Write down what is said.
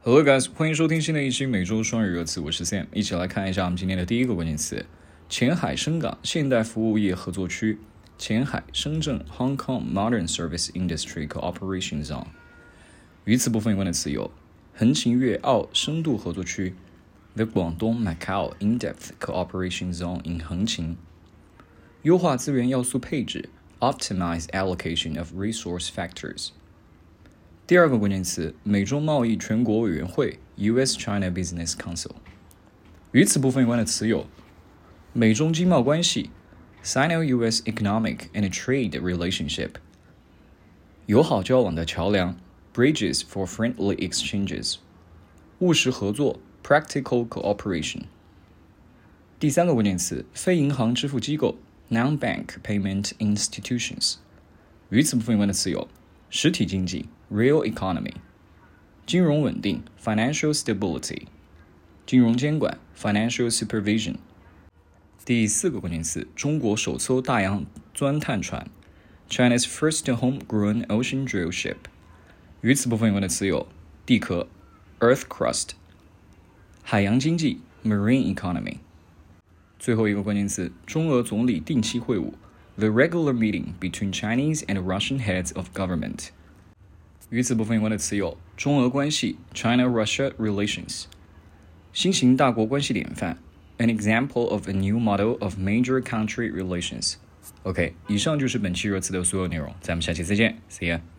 Hello guys， 欢迎收听新的一期每周双语热词，我是 Sam， 一起来看一下我们今天的第一个关键词：前海深港现代服务业合作区，前海深圳 Hong Kong Modern Service Industry Cooperation Zone。语词部分有关的词有：横琴粤澳深度合作区 The Guangdong Macau In-Depth Cooperation Zone in 横琴。优化资源要素配置 Optimize allocation of resource factors。第二个关键词，美中贸易全国委员会 US-China Business Council。语词部分有关的词有：美中经贸关系 Sino-US Economic and Trade Relationship。友好交往的桥梁 Bridges for Friendly Exchanges。务实合作 Practical Cooperation。第三个关键词，非银行支付机构 Non-Bank Payment Institutions。语词部分有关的词有：实体经济 Real Economy。 金融稳定 Financial Stability。 金融监管 Financial Supervision。 第四个关键词，中国首艘大洋钻探船 China's first homegrown ocean drill ship。 语词部分有关的词有：地壳 Earth Crust。 海洋经济 Marine Economy。 最后一个关键词，中俄总理定期会晤The regular meeting between Chinese and Russian heads of government。 语词部分有关的词有：中俄关系 China-Russia relations。 新型大国关系典范 An example of a new model of major country relations。 OK， 以上就是本期热词的所有内容，咱们下期再见 See ya。